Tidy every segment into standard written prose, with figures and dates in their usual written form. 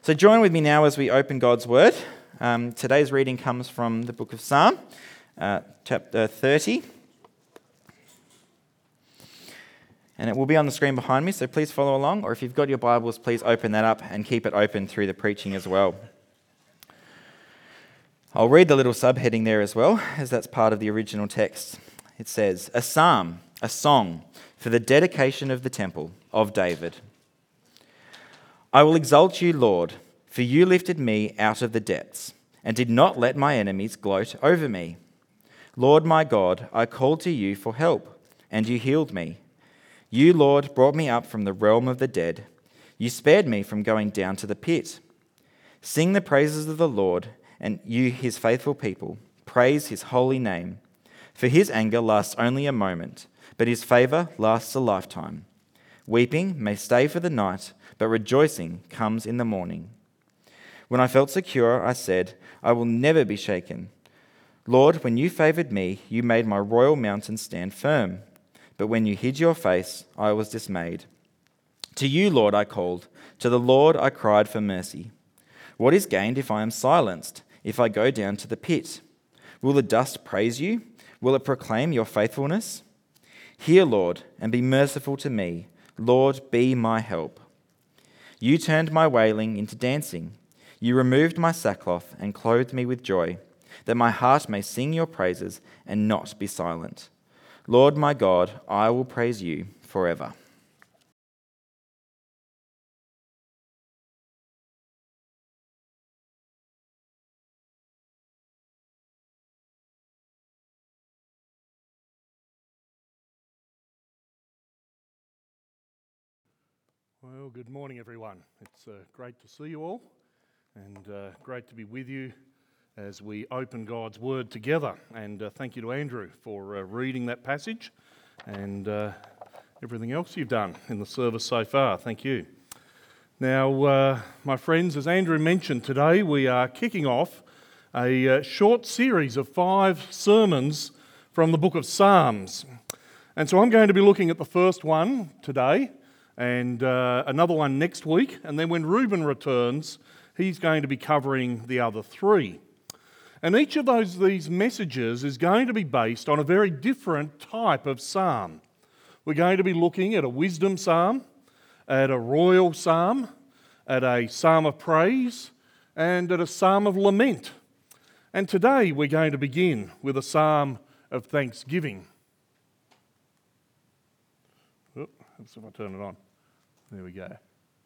So join with me now as we open God's Word. Today's reading comes from the book of Psalm, chapter 30. And it will be on the screen behind me, so please follow along. Or if you've got your Bibles, please open that up and keep it open through the preaching as well. I'll read the little subheading there as well, as that's part of the original text. It says, "A psalm, a song for the dedication of the temple of David. I will exalt you, Lord, for you lifted me out of the depths and did not let my enemies gloat over me. Lord my God, I called to you for help, and you healed me. You, Lord, brought me up from the realm of the dead. You spared me from going down to the pit. Sing the praises of the Lord, and you, his faithful people. Praise his holy name. For his anger lasts only a moment, but his favour lasts a lifetime. Weeping may stay for the night, but rejoicing comes in the morning. When I felt secure, I said, I will never be shaken. Lord, when you favoured me, you made my royal mountain stand firm. But when you hid your face, I was dismayed. To you, Lord, I called. To the Lord I cried for mercy. What is gained if I am silenced, if I go down to the pit? Will the dust praise you? Will it proclaim your faithfulness? Hear, Lord, and be merciful to me. Lord, be my help. You turned my wailing into dancing. You removed my sackcloth and clothed me with joy, that my heart may sing your praises and not be silent. Lord my God, I will praise you forever." Well, good morning, everyone. It's great to see you all and great to be with you as we open God's Word together. And thank you to Andrew for reading that passage and everything else you've done in the service so far. Thank you. Now, my friends, as Andrew mentioned, today we are kicking off a short series of 5 sermons from the book of Psalms. And so I'm going to be looking at the first one today, and another one next week, and then when Reuben returns, he's going to be covering the other 3. And each of these messages is going to be based on a very different type of psalm. We're going to be looking at a wisdom psalm, at a royal psalm, at a psalm of praise, and at a psalm of lament. And today we're going to begin with a psalm of thanksgiving. Let's see if I turn it on. There we go.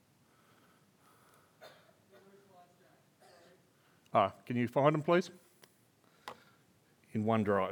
Can you find them, please? In OneDrive.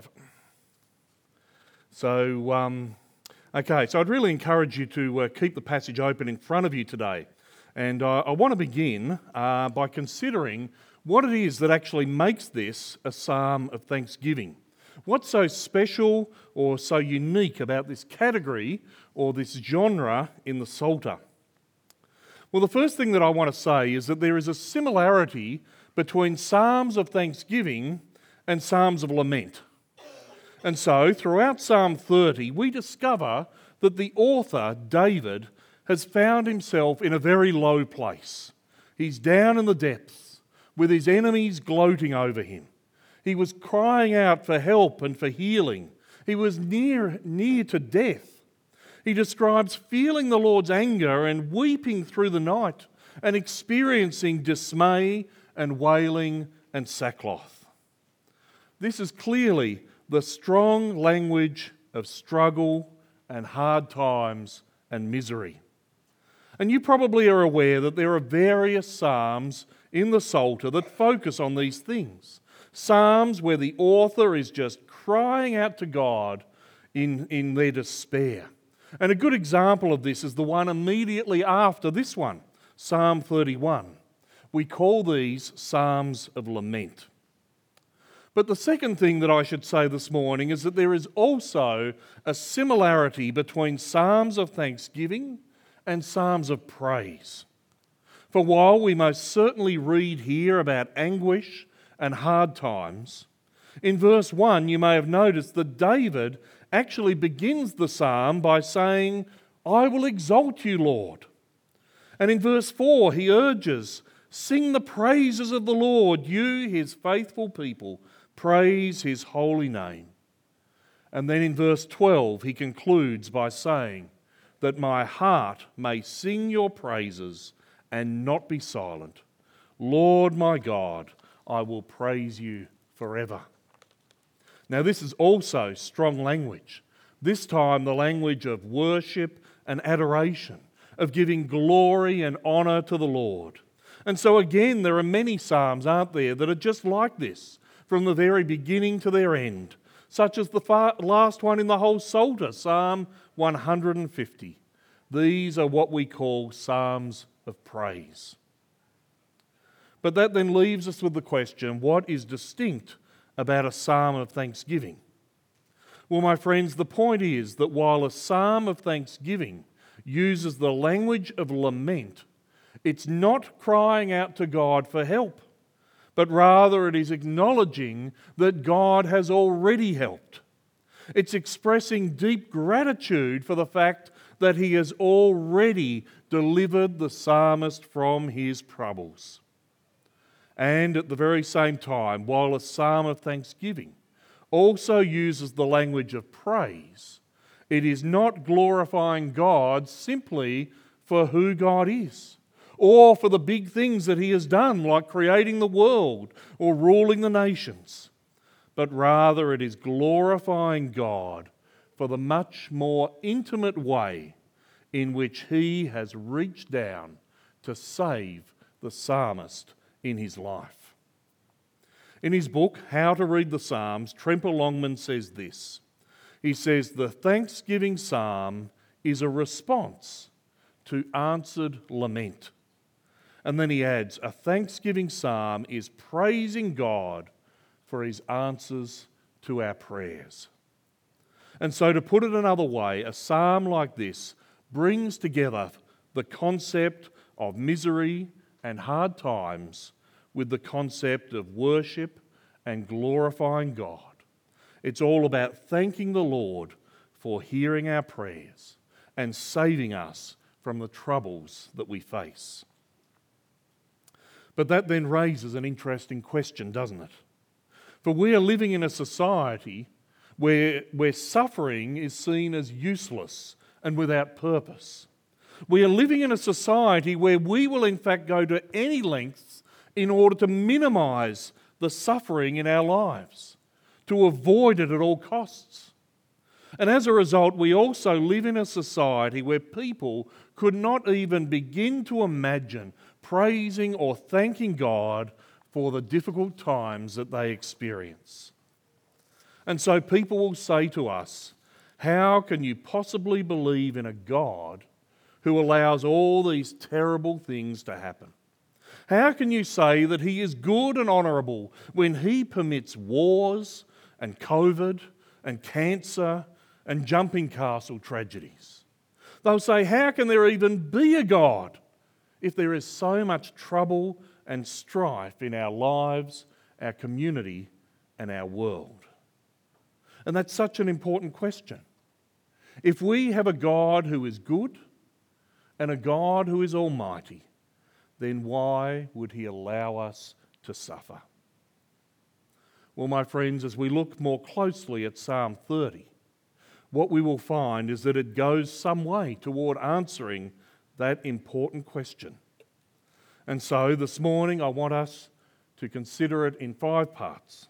So, so I'd really encourage you to keep the passage open in front of you today. And I want to begin by considering what it is that actually makes this a psalm of thanksgiving. What's so special or so unique about this category or this genre in the Psalter? Well, the first thing that I want to say is that there is a similarity between psalms of thanksgiving and psalms of lament. And so, throughout Psalm 30, we discover that the author, David, has found himself in a very low place. He's down in the depths, with his enemies gloating over him. He was crying out for help and for healing. He was near to death. He describes feeling the Lord's anger and weeping through the night and experiencing dismay and wailing and sackcloth. This is clearly the strong language of struggle and hard times and misery. And you probably are aware that there are various psalms in the Psalter that focus on these things. Psalms where the author is just crying out to God in their despair. And a good example of this is the one immediately after this one, Psalm 31. We call these Psalms of Lament. But the second thing that I should say this morning is that there is also a similarity between Psalms of thanksgiving and Psalms of praise. For while we most certainly read here about anguish and hard times, in verse 1 you may have noticed that David actually begins the psalm by saying, "I will exalt you, Lord." And in verse 4 he urges, Sing the praises of the Lord, you, his faithful people. Praise his holy name. And then in verse 12, he concludes by saying, that my heart may sing your praises and not be silent. Lord my God, I will praise you forever. Now this is also strong language. This time the language of worship and adoration, of giving glory and honour to the Lord. And so again, there are many psalms, aren't there, that are just like this, from the very beginning to their end, such as the last one in the whole Psalter, Psalm 150. These are what we call psalms of praise. But that then leaves us with the question, what is distinct about a psalm of thanksgiving? Well, my friends, the point is that while a psalm of thanksgiving uses the language of lament, it's not crying out to God for help, but rather it is acknowledging that God has already helped. It's expressing deep gratitude for the fact that he has already delivered the psalmist from his troubles. And at the very same time, while a psalm of thanksgiving also uses the language of praise, it is not glorifying God simply for who God is, or for the big things that he has done, like creating the world or ruling the nations, but rather it is glorifying God for the much more intimate way in which he has reached down to save the psalmist in his life. In his book, How to Read the Psalms, Tremper Longman says this. He says, the thanksgiving psalm is a response to answered lament. And then he adds, a thanksgiving psalm is praising God for his answers to our prayers. And so to put it another way, a psalm like this brings together the concept of misery and hard times with the concept of worship and glorifying God. It's all about thanking the Lord for hearing our prayers and saving us from the troubles that we face. But that then raises an interesting question, doesn't it? For we are living in a society where suffering is seen as useless and without purpose. We are living in a society where we will in fact go to any lengths in order to minimise the suffering in our lives, to avoid it at all costs. And as a result, we also live in a society where people could not even begin to imagine praising or thanking God for the difficult times that they experience. And so people will say to us, how can you possibly believe in a God who allows all these terrible things to happen? How can you say that he is good and honourable when he permits wars and COVID and cancer and jumping castle tragedies? They'll say, how can there even be a God if there is so much trouble and strife in our lives, our community, and our world? And that's such an important question. If we have a God who is good and a God who is almighty, then why would he allow us to suffer? Well, my friends, as we look more closely at Psalm 30, what we will find is that it goes some way toward answering that important question. And so this morning I want us to consider it in 5 parts.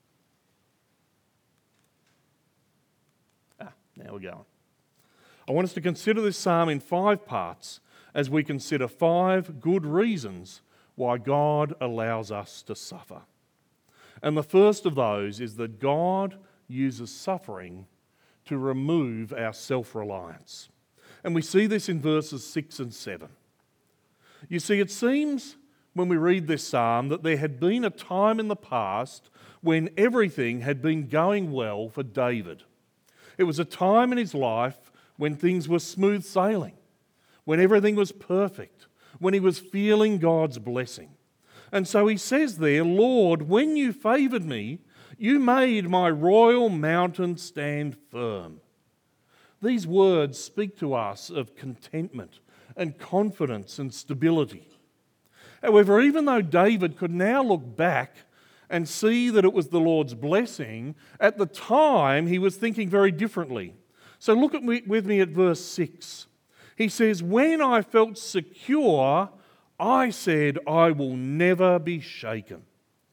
Now we're going. I want us to consider this psalm in 5 parts as we consider 5 good reasons why God allows us to suffer. And the first of those is that God uses suffering to remove our self-reliance. And we see this in verses 6 and 7. You see, it seems when we read this psalm that there had been a time in the past when everything had been going well for David. It was a time in his life when things were smooth sailing, when everything was perfect, when he was feeling God's blessing. And so he says there, Lord, when you favoured me, you made my royal mountain stand firm. These words speak to us of contentment and confidence and stability. However, even though David could now look back and see that it was the Lord's blessing, at the time he was thinking very differently. So look with me at verse 6. He says, "When I felt secure, I said, I will never be shaken."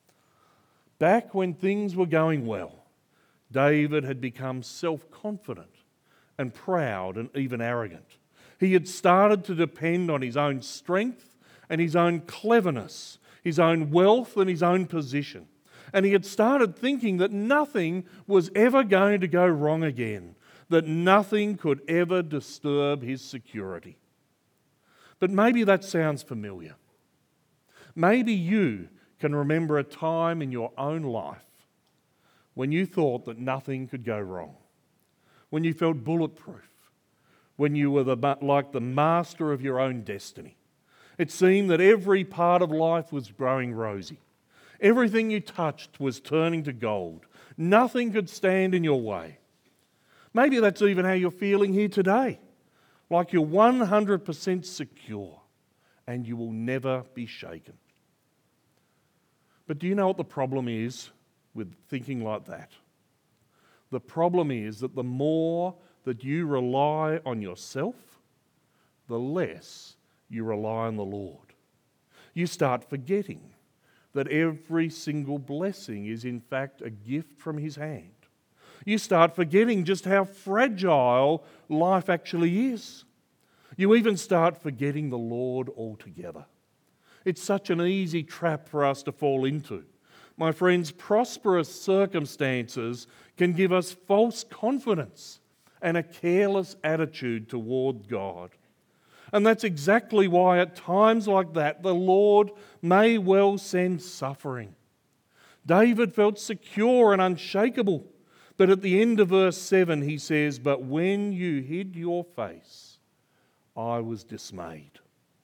Back when things were going well, David had become self-confident and proud and even arrogant. He had started to depend on his own strength and his own cleverness, his own wealth and his own position. And he had started thinking that nothing was ever going to go wrong again, that nothing could ever disturb his security. But maybe that sounds familiar. Maybe you can remember a time in your own life when you thought that nothing could go wrong, when you felt bulletproof, when you were like the master of your own destiny. It seemed that every part of life was growing rosy. Everything you touched was turning to gold. Nothing could stand in your way. Maybe that's even how you're feeling here today, like you're 100% secure and you will never be shaken. But do you know what the problem is with thinking like that? The problem is that the more that you rely on yourself, the less you rely on the Lord. You start forgetting that every single blessing is in fact a gift from His hand. You start forgetting just how fragile life actually is. You even start forgetting the Lord altogether. It's such an easy trap for us to fall into. My friends, prosperous circumstances can give us false confidence and a careless attitude toward God. And that's exactly why at times like that, the Lord may well send suffering. David felt secure and unshakable, but at the end of verse 7 he says, "But when you hid your face, I was dismayed."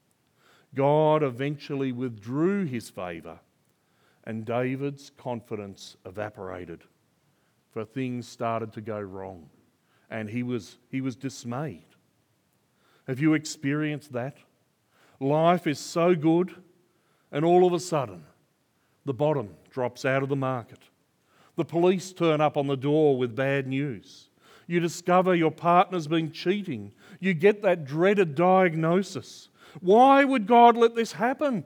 God eventually withdrew His favour, and David's confidence evaporated, for things started to go wrong, and he was dismayed. Have you experienced that? Life is so good, and all of a sudden, the bottom drops out of the market. The police turn up on the door with bad news. You discover your partner's been cheating. You get that dreaded diagnosis. Why would God let this happen?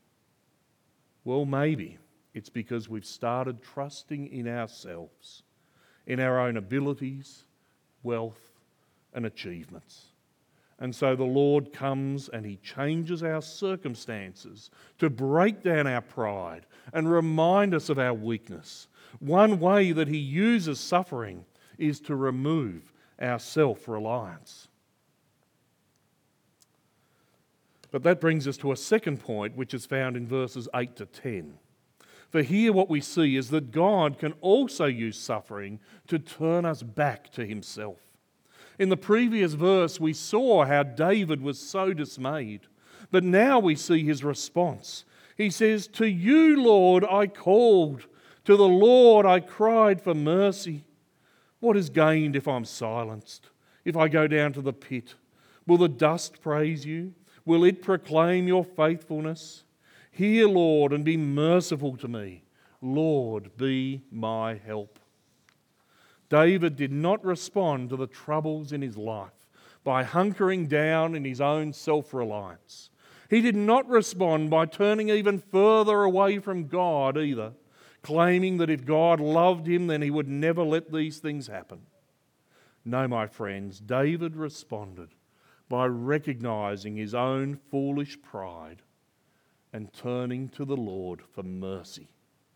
Well, maybe it's because we've started trusting in ourselves, in our own abilities, wealth, and achievements. And so the Lord comes and He changes our circumstances to break down our pride and remind us of our weakness. One way that He uses suffering is to remove our self-reliance. But that brings us to a second point, which is found in verses 8 to 10. For here what we see is that God can also use suffering to turn us back to Himself. In the previous verse, we saw how David was so dismayed, but now we see his response. He says, "To you, Lord, I called. To the Lord I cried for mercy. What is gained if I'm silenced? If I go down to the pit? Will the dust praise you? Will it proclaim your faithfulness? Hear, Lord, and be merciful to me. Lord, be my help." David did not respond to the troubles in his life by hunkering down in his own self-reliance. He did not respond by turning even further away from God either, claiming that if God loved him, then He would never let these things happen. No, my friends, David responded by recognizing his own foolish pride and turning to the Lord for mercy.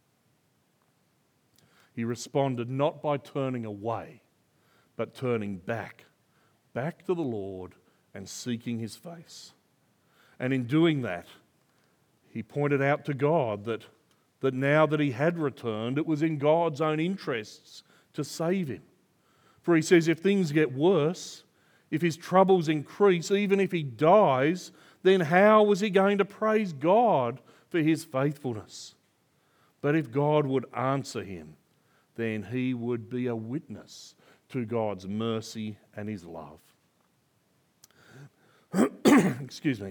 He responded not by turning away, but turning back to the Lord and seeking His face. And in doing that, he pointed out to God that now that he had returned, it was in God's own interests to save him. For he says if things get worse, if his troubles increase, even if he dies, then how was he going to praise God for His faithfulness? But if God would answer him, then he would be a witness to God's mercy and His love. Excuse me.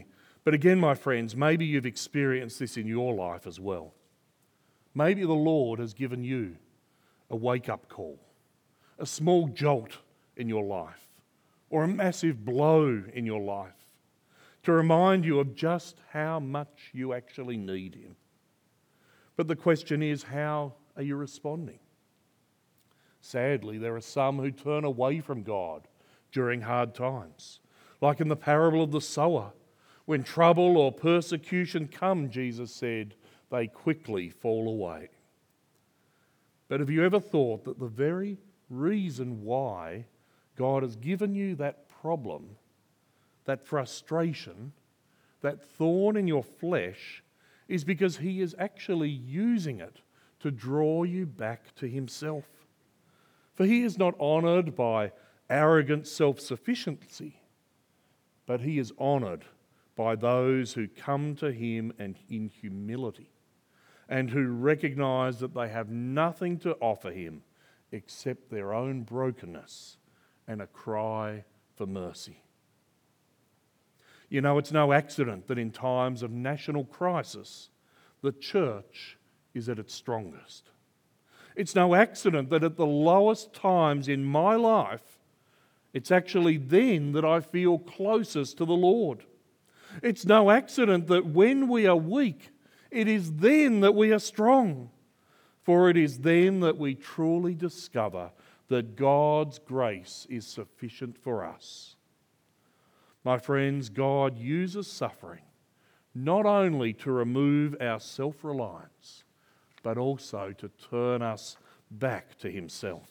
But again, my friends, maybe you've experienced this in your life as well. Maybe the Lord has given you a wake-up call, a small jolt in your life, or a massive blow in your life to remind you of just how much you actually need Him. But the question is, how are you responding? Sadly, there are some who turn away from God during hard times. Like in the parable of the sower, when trouble or persecution come, Jesus said, they quickly fall away. But have you ever thought that the very reason why God has given you that problem, that frustration, that thorn in your flesh, is because He is actually using it to draw you back to Himself? For He is not honoured by arrogant self-sufficiency, but He is honoured by those who come to Him and in humility, and who recognise that they have nothing to offer Him except their own brokenness and a cry for mercy. You know, it's no accident that in times of national crisis, the church is at its strongest. It's no accident that at the lowest times in my life, it's actually then that I feel closest to the Lord. It's no accident that when we are weak, it is then that we are strong. For it is then that we truly discover that God's grace is sufficient for us. My friends, God uses suffering not only to remove our self-reliance, but also to turn us back to Himself.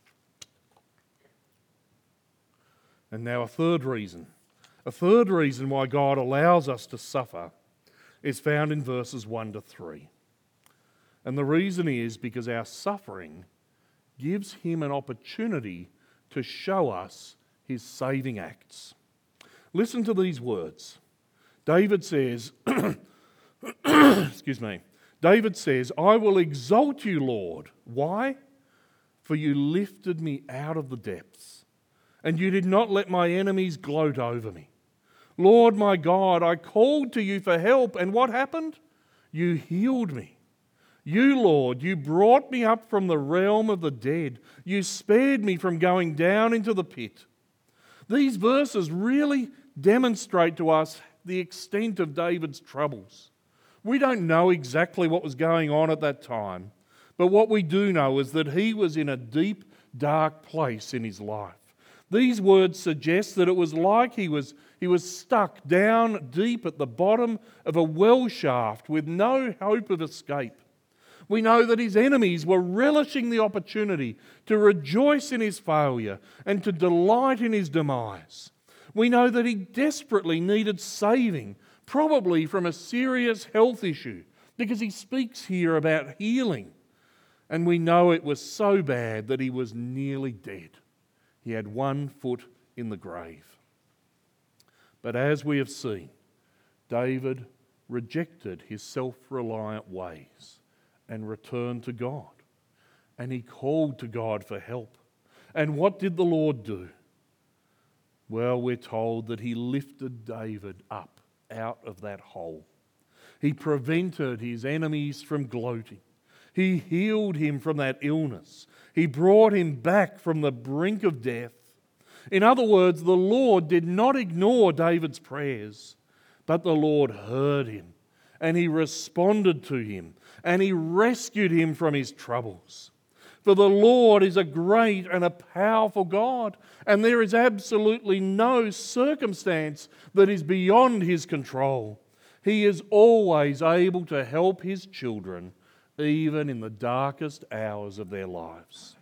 And now a third reason why God allows us to suffer is found in verses 1 to 3. And the reason is because our suffering gives Him an opportunity to show us His saving acts. Listen to these words. David says, David says, I will exalt you, Lord. Why? For you lifted me out of the depths, and you did not let my enemies gloat over me. Lord my God, I called to you for help, and what happened? You healed me. You, Lord, you brought me up from the realm of the dead. You spared me from going down into the pit. These verses really demonstrate to us the extent of David's troubles. We don't know exactly what was going on at that time, but what we do know is that he was in a deep, dark place in his life. These words suggest that it was like he was stuck down deep at the bottom of a well shaft with no hope of escape. We know that his enemies were relishing the opportunity to rejoice in his failure and to delight in his demise. We know that he desperately needed saving, probably from a serious health issue, because he speaks here about healing. And we know it was so bad that he was nearly dead. He had 1 foot in the grave. But as we have seen, David rejected his self-reliant ways and returned to God. And he called to God for help. And what did the Lord do? Well, we're told that He lifted David up out of that hole. He prevented his enemies from gloating. He healed him from that illness. He brought him back from the brink of death. In other words, the Lord did not ignore David's prayers, but the Lord heard him, and He responded to him, and He rescued him from his troubles. For the Lord is a great and a powerful God, and there is absolutely no circumstance that is beyond His control. He is always able to help His children, even in the darkest hours of their lives.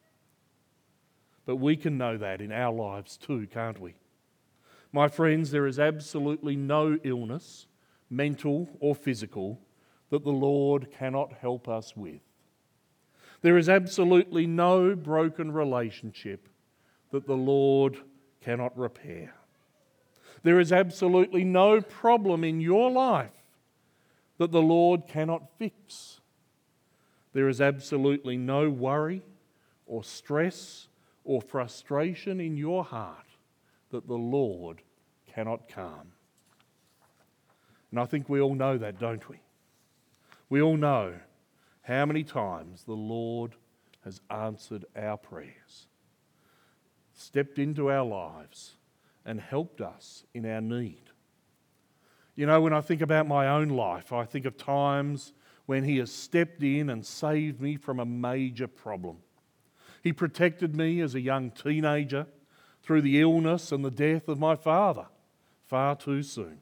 But we can know that in our lives too, can't we? My friends, there is absolutely no illness, mental or physical, that the Lord cannot help us with. There is absolutely no broken relationship that the Lord cannot repair. There is absolutely no problem in your life that the Lord cannot fix. There is absolutely no worry or stress or frustration in your heart that the Lord cannot calm. And I think we all know that, don't we? We all know how many times the Lord has answered our prayers, stepped into our lives and helped us in our need. You know, when I think about my own life, I think of times when He has stepped in and saved me from a major problem. He protected me as a young teenager through the illness and the death of my father far too soon.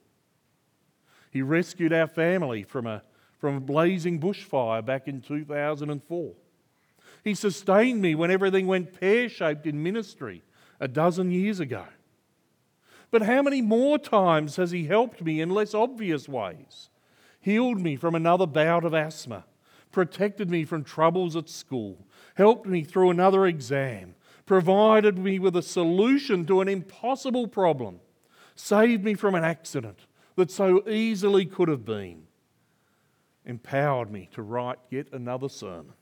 He rescued our family from a blazing bushfire back in 2004. He sustained me when everything went pear-shaped in ministry a dozen years ago. But how many more times has He helped me in less obvious ways? Healed me from another bout of asthma, protected me from troubles at school, helped me through another exam, provided me with a solution to an impossible problem, saved me from an accident that so easily could have been, empowered me to write yet another sermon.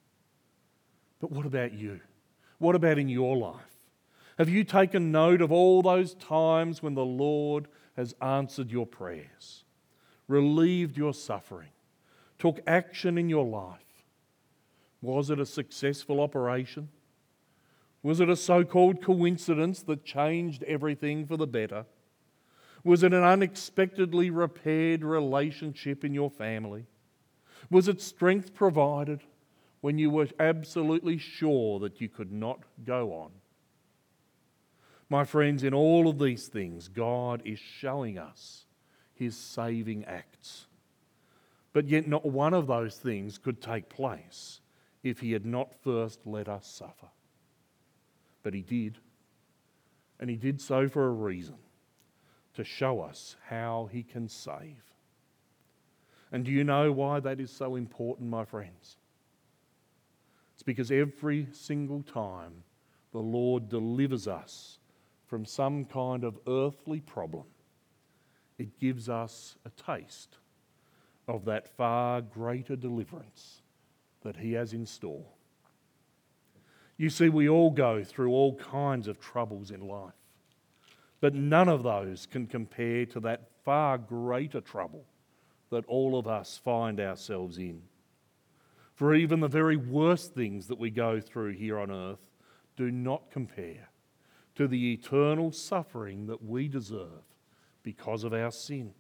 But what about you? What about in your life? Have you taken note of all those times when the Lord has answered your prayers, relieved your suffering, took action in your life? Was it a successful operation? Was it a so-called coincidence that changed everything for the better? Was it an unexpectedly repaired relationship in your family? Was it strength provided when you were absolutely sure that you could not go on? My friends, in all of these things, God is showing us His saving acts. But yet not one of those things could take place if He had not first let us suffer. But He did. And He did so for a reason, to show us how He can save. And do you know why that is so important, my friends? It's because every single time the Lord delivers us from some kind of earthly problem, it gives us a taste of that far greater deliverance that He has in store. You see, we all go through all kinds of troubles in life, but none of those can compare to that far greater trouble that all of us find ourselves in. For even the very worst things that we go through here on earth do not compare to the eternal suffering that we deserve because of our sin.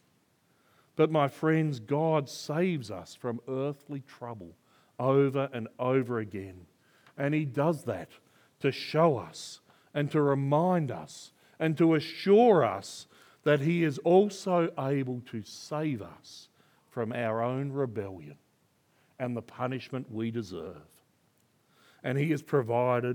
But my friends, God saves us from earthly trouble over and over again. And He does that to show us and to remind us and to assure us that He is also able to save us from our own rebellion and the punishment we deserve. And He has provided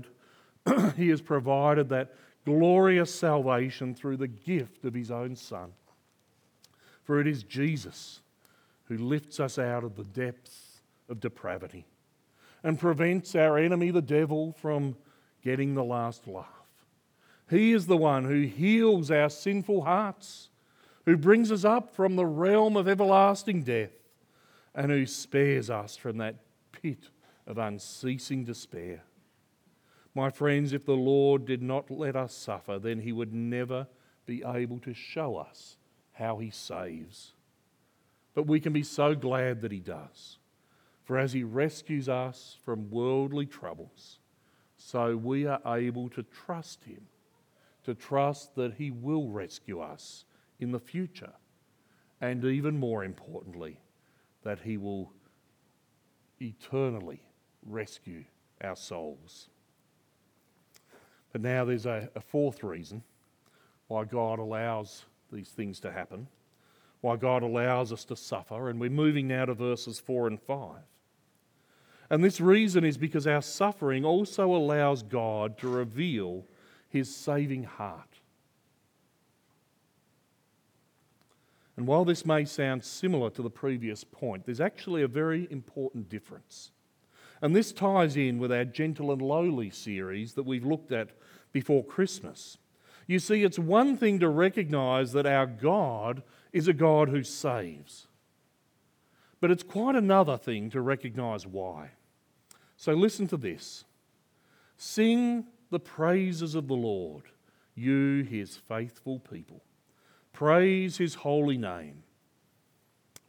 that glorious salvation through the gift of His own Son. For it is Jesus who lifts us out of the depths of depravity and prevents our enemy, the devil, from getting the last laugh. He is the one who heals our sinful hearts, who brings us up from the realm of everlasting death, and who spares us from that pit of unceasing despair. My friends, if the Lord did not let us suffer, then He would never be able to show us how He saves. But we can be so glad that He does. For as He rescues us from worldly troubles, so we are able to trust Him, to trust that He will rescue us in the future, and even more importantly, that He will eternally rescue our souls. But now there's a fourth reason why God allows these things to happen, why God allows us to suffer, and we're moving now to verses 4 and 5. And this reason is because our suffering also allows God to reveal His saving heart. And while this may sound similar to the previous point, there's actually a very important difference. And this ties in with our Gentle and Lowly series that we've looked at before Christmas. You see, it's one thing to recognise that our God is a God who saves. But it's quite another thing to recognise why. So listen to this. Sing the praises of the Lord, you His faithful people. Praise His holy name.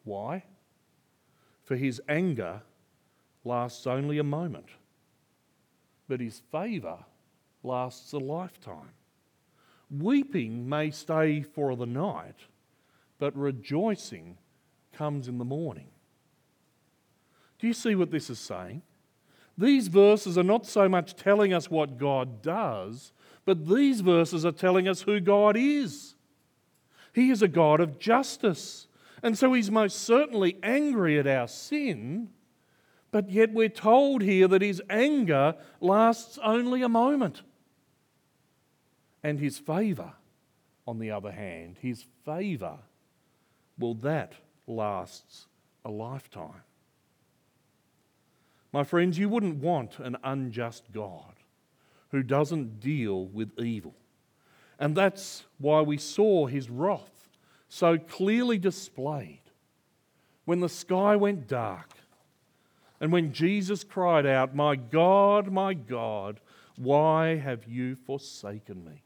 Why? For his anger lasts only a moment, but his favour lasts a lifetime. Weeping may stay for the night, but rejoicing comes in the morning. Do you see what this is saying? These verses are not so much telling us what God does, but these verses are telling us who God is. He is a God of justice, and so he's most certainly angry at our sin, but yet we're told here that his anger lasts only a moment. And his favour, on the other hand, his favour, well, that lasts a lifetime. My friends, you wouldn't want an unjust God who doesn't deal with evil. And that's why we saw his wrath so clearly displayed when the sky went dark and when Jesus cried out, my God, why have you forsaken me?"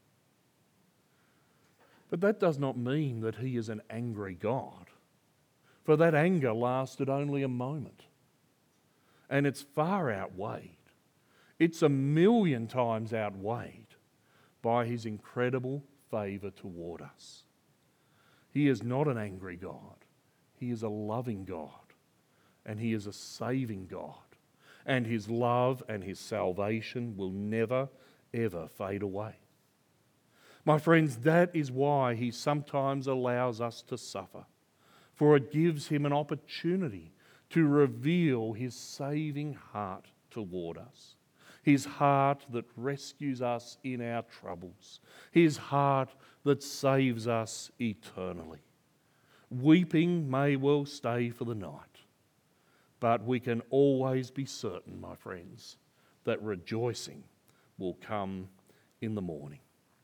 But that does not mean that he is an angry God, for that anger lasted only a moment. And it's far outweighed. It's 1,000,000 times outweighed by his incredible favour toward us. He is not an angry God. He is a loving God. And he is a saving God. And his love and his salvation will never, ever fade away. My friends, that is why he sometimes allows us to suffer, for it gives him an opportunity to reveal his saving heart toward us, his heart that rescues us in our troubles, his heart that saves us eternally. Weeping may well stay for the night, but we can always be certain, my friends, that rejoicing will come in the morning.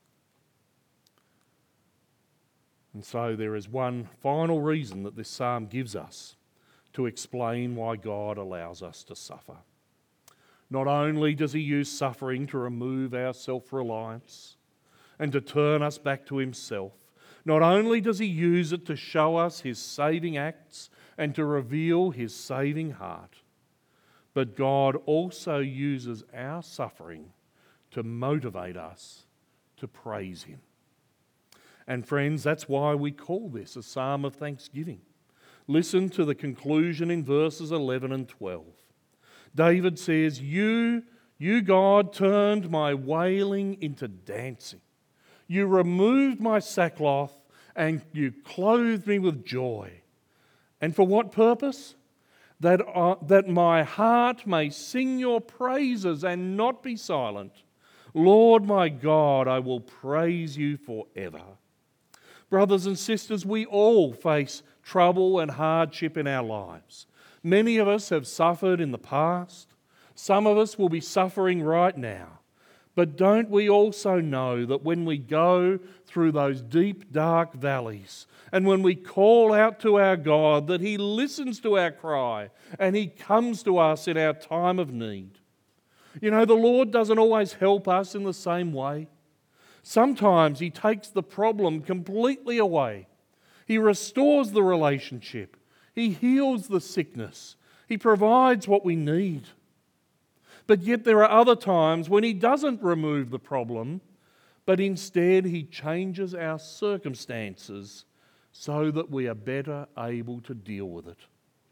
And so there is one final reason that this psalm gives us to explain why God allows us to suffer. Not only does he use suffering to remove our self-reliance and to turn us back to himself, not only does he use it to show us his saving acts and to reveal his saving heart, but God also uses our suffering to motivate us to praise him. And friends, that's why we call this a psalm of thanksgiving. Listen to the conclusion in verses 11 and 12. David says, You, God, turned my wailing into dancing. You removed my sackcloth and you clothed me with joy. And for what purpose? That my heart may sing your praises and not be silent. Lord my God, I will praise you forever. Brothers and sisters, we all face trouble and hardship in our lives. Many of us have suffered in the past. Some of us will be suffering right now. But don't we also know that when we go through those deep, dark valleys and when we call out to our God, that he listens to our cry and he comes to us in our time of need? You know, the Lord doesn't always help us in the same way. Sometimes he takes the problem completely away. He restores the relationship. He heals the sickness. He provides what we need. But yet there are other times when he doesn't remove the problem, but instead he changes our circumstances so that we are better able to deal with it.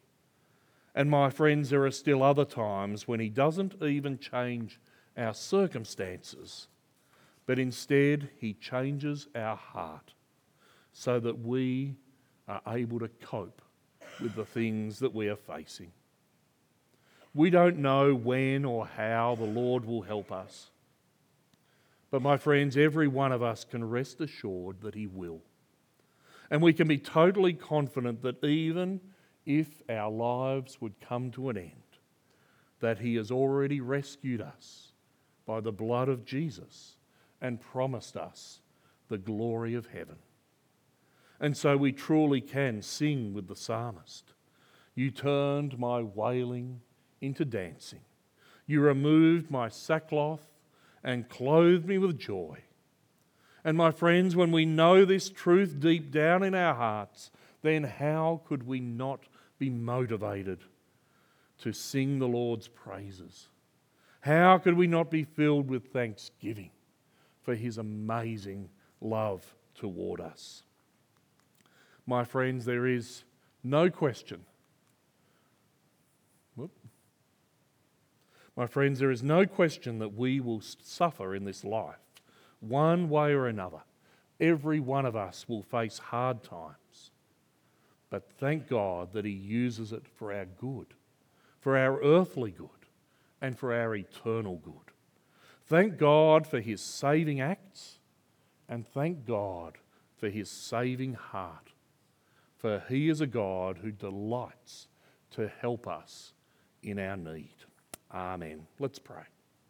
And my friends, there are still other times when he doesn't even change our circumstances, but instead he changes our heart so that we are able to cope with the things that we are facing. We don't know when or how the Lord will help us. But my friends, every one of us can rest assured that he will. And we can be totally confident that even if our lives would come to an end, that he has already rescued us by the blood of Jesus and promised us the glory of heaven. And so we truly can sing with the psalmist. You turned my wailing into dancing. You removed my sackcloth and clothed me with joy. And my friends, when we know this truth deep down in our hearts, then how could we not be motivated to sing the Lord's praises? How could we not be filled with thanksgiving for his amazing love toward us? My friends, there is no question. My friends, there is no question that we will suffer in this life, one way or another. Every one of us will face hard times. But thank God that he uses it for our good, for our earthly good, and for our eternal good. Thank God for his saving acts, and thank God for his saving heart. For he is a God who delights to help us in our need. Amen. Let's pray.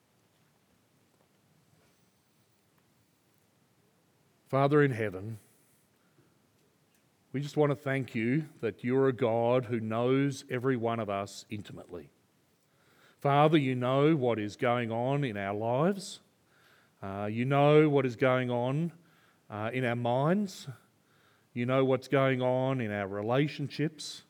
Father in heaven, we just want to thank you that you're a God who knows every one of us intimately. Father, you know what is going on in our lives. You know what is going on in our minds. You know what's going on in our relationships.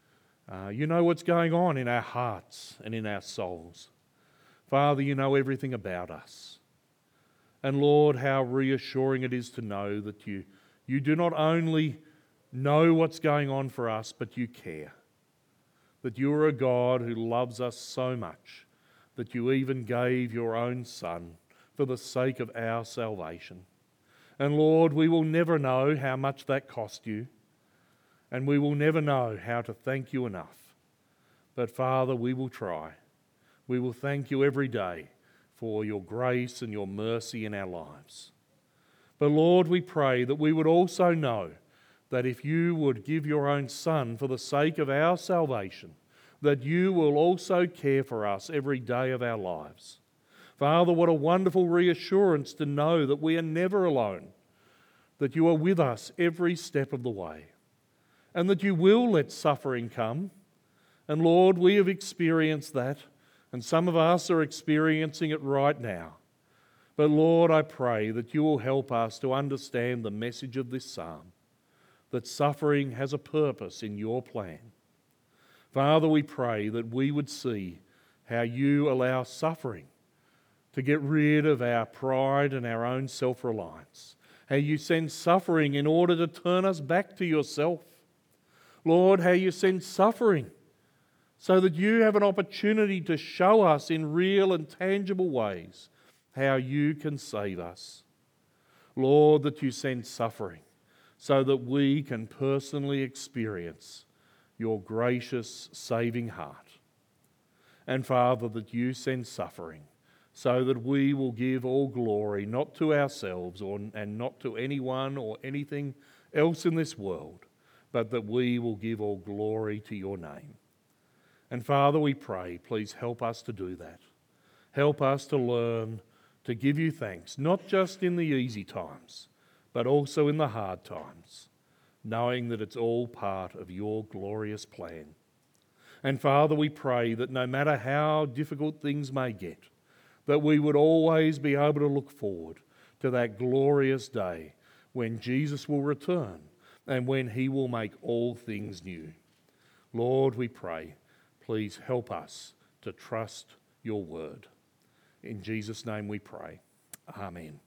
You know what's going on in our hearts and in our souls. Father, you know everything about us. And Lord, how reassuring it is to know that you do not only know what's going on for us, but you care. That you are a God who loves us so much that you even gave your own Son for the sake of our salvation. And Lord, we will never know how much that cost you, and we will never know how to thank you enough. But Father, we will try. We will thank you every day for your grace and your mercy in our lives. But Lord, we pray that we would also know that if you would give your own Son for the sake of our salvation, that you will also care for us every day of our lives. Father, what a wonderful reassurance to know that we are never alone, that you are with us every step of the way, and that you will let suffering come. And Lord, we have experienced that, and some of us are experiencing it right now. But Lord, I pray that you will help us to understand the message of this psalm, that suffering has a purpose in your plan. Father, we pray that we would see how you allow suffering to get rid of our pride and our own self-reliance, how you send suffering in order to turn us back to yourself. Lord, how you send suffering so that you have an opportunity to show us in real and tangible ways how you can save us. Lord, that you send suffering so that we can personally experience your gracious saving heart. And Father, that you send suffering so that we will give all glory not to ourselves and not to anyone or anything else in this world, but that we will give all glory to your name. And Father, we pray, please help us to do that. Help us to learn to give you thanks, not just in the easy times, but also in the hard times, knowing that it's all part of your glorious plan. And Father, we pray that no matter how difficult things may get, that we would always be able to look forward to that glorious day when Jesus will return and when he will make all things new. Lord, we pray, please help us to trust your word. In Jesus' name we pray. Amen.